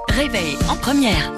Réveil en première.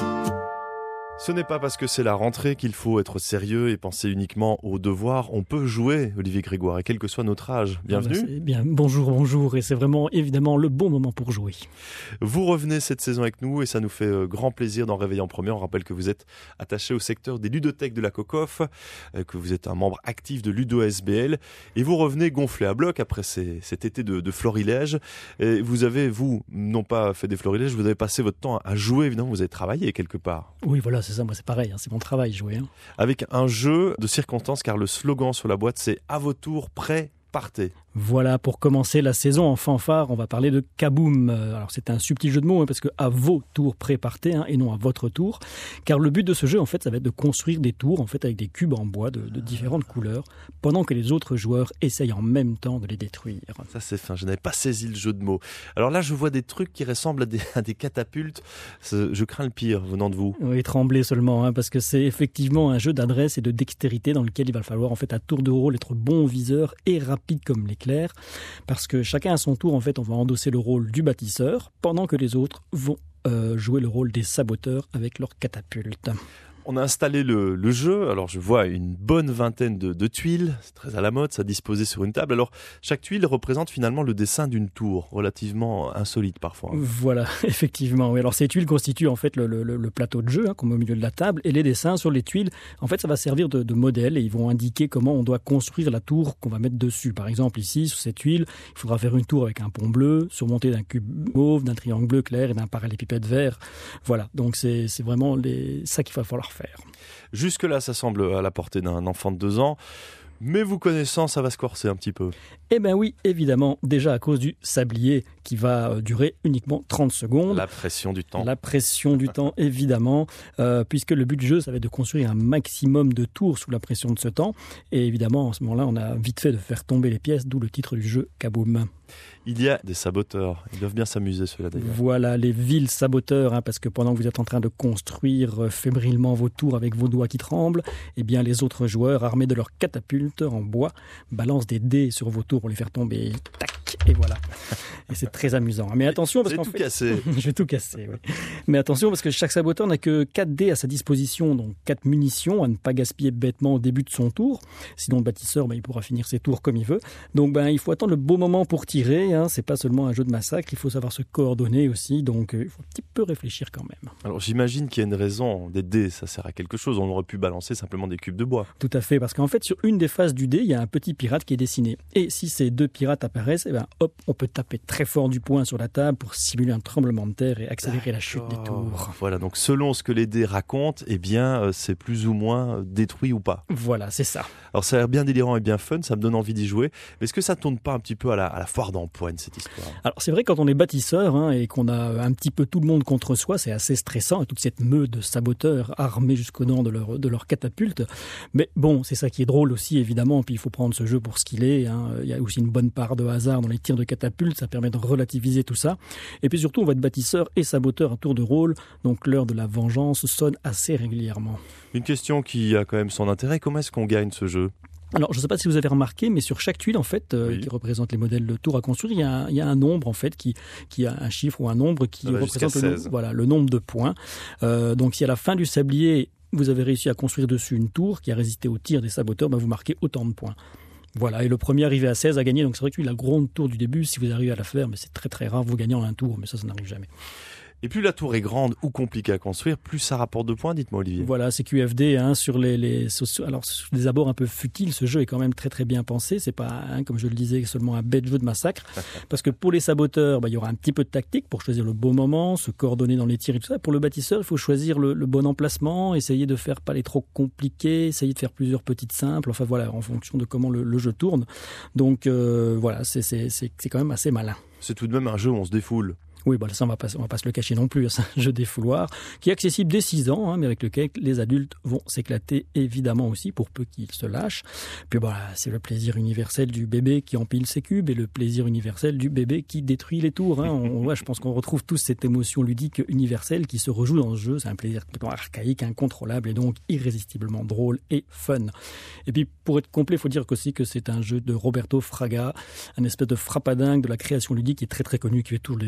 Ce n'est pas parce que c'est la rentrée qu'il faut être sérieux et penser uniquement aux devoirs. On peut jouer, Olivier Grégoire, et quel que soit notre âge. Bienvenue. Bien, bonjour, et c'est vraiment évidemment le bon moment pour jouer. Vous revenez cette saison avec nous et ça nous fait grand plaisir d'en réveiller en première. On rappelle que vous êtes attaché au secteur des ludothèques de la Cocof, que vous êtes un membre actif de Ludo SBL et vous revenez gonflé à bloc après cet été de florilège. Et vous avez, non pas fait des florilèges, vous avez passé votre temps à jouer, évidemment, vous avez travaillé quelque part. Oui, voilà, c'est ça, moi c'est pareil, c'est mon travail, jouer. Avec un jeu de circonstances, car le slogan sur la boîte, c'est « À vos tours, prêts, partez ». Voilà, pour commencer la saison en fanfare, on va parler de Kaboom. Alors c'est un subtil jeu de mots, parce que à vos tours pré-partez, et non à votre tour. Car le but de ce jeu, en fait, ça va être de construire des tours, en fait, avec des cubes en bois de différentes couleurs, pendant que les autres joueurs essayent en même temps de les détruire. Ça c'est fin, je n'avais pas saisi le jeu de mots. Alors là, je vois des trucs qui ressemblent à des catapultes. Je crains le pire venant de vous. Oui, tremblez seulement, parce que c'est effectivement un jeu d'adresse et de dextérité dans lequel il va falloir, en fait, à tour de rôle, être bon viseur et rapide comme l'éclair. Parce que chacun à son tour, en fait, on va endosser le rôle du bâtisseur, pendant que les autres vont jouer le rôle des saboteurs avec leurs catapultes. On a installé le jeu, alors je vois une bonne vingtaine de tuiles, c'est très à la mode, ça disposé sur une table. Alors chaque tuile représente finalement le dessin d'une tour, relativement insolite parfois. Voilà, effectivement. Oui. Alors ces tuiles constituent en fait le plateau de jeu qu'on met au milieu de la table, et les dessins sur les tuiles, en fait ça va servir de modèle et ils vont indiquer comment on doit construire la tour qu'on va mettre dessus. Par exemple ici, sur cette tuile, il faudra faire une tour avec un pont bleu, surmonté d'un cube mauve, d'un triangle bleu clair et d'un parallélépipède vert. Voilà, donc c'est vraiment ça qu'il va falloir faire. Jusque-là, ça semble à la portée d'un enfant de 2 ans. Mais vous connaissant, ça va se corser un petit peu. Eh bien oui, évidemment, déjà à cause du sablier qui va durer uniquement 30 secondes. La pression du temps. La pression du temps, évidemment, puisque le but du jeu, ça va être de construire un maximum de tours sous la pression de ce temps. Et évidemment, en ce moment-là, on a vite fait de faire tomber les pièces, d'où le titre du jeu, Kaboom. Il y a des saboteurs, ils doivent bien s'amuser ceux-là d'ailleurs. Voilà, les vils saboteurs, parce que pendant que vous êtes en train de construire fébrilement vos tours avec vos doigts qui tremblent, eh bien les autres joueurs, armés de leurs catapultes en bois, balancent des dés sur vos tours pour les faire tomber. Tac, et voilà. Et c'est très amusant. Mais attention, parce qu'en fait... cassé. Je vais tout casser, oui. Mais attention, parce que chaque saboteur n'a que 4 dés à sa disposition, donc 4 munitions à ne pas gaspiller bêtement au début de son tour. Sinon, le bâtisseur, il pourra finir ses tours comme il veut. Donc, il faut attendre le bon moment pour tirer. C'est pas seulement un jeu de massacre, il faut savoir se coordonner aussi, donc il faut un petit peu réfléchir quand même. Alors j'imagine qu'il y a une raison, des dés, ça sert à quelque chose, on aurait pu balancer simplement des cubes de bois. Tout à fait, parce qu'en fait sur une des faces du dé, il y a un petit pirate qui est dessiné. Et si ces 2 pirates apparaissent, on peut taper très fort du poing sur la table pour simuler un tremblement de terre et accélérer la chute des tours. Voilà, donc selon ce que les dés racontent, c'est plus ou moins détruit ou pas. Voilà, c'est ça. Alors ça a l'air bien délirant et bien fun, ça me donne envie d'y jouer, mais est-ce que ça tourne pas un petit peu à la foire d'empoigne cette histoire? Alors c'est vrai, quand on est bâtisseur et qu'on a un petit peu tout le monde contre soi, c'est assez stressant, et toute cette meute de saboteurs armés jusqu'aux dents de leur catapulte. Mais bon, c'est ça qui est drôle aussi, évidemment, puis il faut prendre ce jeu pour ce qu'il est. Il y a aussi une bonne part de hasard dans les tirs de catapulte, ça permet de relativiser tout ça. Et puis surtout, on va être bâtisseur et saboteur à tour de rôle, donc l'heure de la vengeance sonne assez régulièrement. Une question qui a quand même son intérêt, comment est-ce qu'on gagne ce jeu ? Alors, je ne sais pas si vous avez remarqué, mais sur chaque tuile, en fait, qui représente les modèles de tours à construire, il y a un nombre, en fait, qui a un chiffre ou un nombre qui représente le nombre de points. Donc, si à la fin du sablier, vous avez réussi à construire dessus une tour qui a résisté au tir des saboteurs, vous marquez autant de points. Voilà, et le premier arrivé à 16 a gagné. Donc, c'est vrai que la grande tour du début, si vous arrivez à la faire, mais c'est très très rare, vous gagnez en un tour, mais ça n'arrive jamais. Et plus la tour est grande ou compliquée à construire, plus ça rapporte de points, dites-moi Olivier. Voilà, c'est QFD, sur alors sur des abords un peu futiles, ce jeu est quand même très très bien pensé. C'est pas, comme je le disais, seulement un bête jeu de massacre. Parce que pour les saboteurs, il y aura un petit peu de tactique pour choisir le bon moment, se coordonner dans les tirs et tout ça. Pour le bâtisseur, il faut choisir le bon emplacement, essayer de faire pas les trop compliqués, essayer de faire plusieurs petites simples. Enfin voilà, en fonction de comment le jeu tourne. Donc voilà, c'est quand même assez malin. C'est tout de même un jeu où on se défoule. Oui, ça on va pas se le cacher non plus, c'est un jeu des fouloirs qui est accessible dès 6 ans, mais avec lequel les adultes vont s'éclater évidemment aussi pour peu qu'ils se lâchent. Puis c'est le plaisir universel du bébé qui empile ses cubes et le plaisir universel du bébé qui détruit les tours. Je pense qu'on retrouve tous cette émotion ludique universelle qui se rejoue dans ce jeu. C'est un plaisir complètement archaïque, incontrôlable et donc irrésistiblement drôle et fun. Et puis pour être complet, il faut dire aussi que c'est un jeu de Roberto Fraga, un espèce de frappadingue de la création ludique qui est très très connu, qui fait tous les jeux comme ça,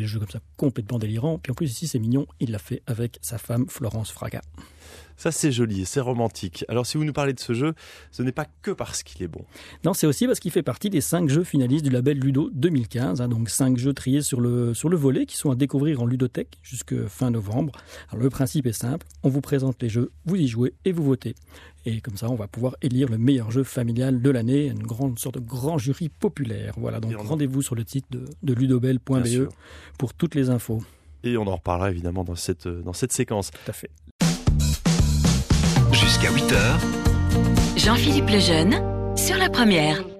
complètement délirant. Puis en plus ici c'est mignon, il l'a fait avec sa femme Florence Fraga. Ça c'est joli et c'est romantique. Alors si vous nous parlez de ce jeu, ce n'est pas que parce qu'il est bon. Non, c'est aussi parce qu'il fait partie des 5 jeux finalistes du label Ludo 2015. Donc 5 jeux triés sur le volet qui sont à découvrir en ludothèque jusqu'à fin novembre. Alors le principe est simple, on vous présente les jeux, vous y jouez et vous votez. Et comme ça, on va pouvoir élire le meilleur jeu familial de l'année, une sorte de grand jury populaire. Voilà, donc rendez-vous sur le site de ludobel.be pour toutes les infos. Et on en reparlera évidemment dans cette séquence. Tout à fait. Jusqu'à 8h. Jean-Philippe Lejeune sur la première.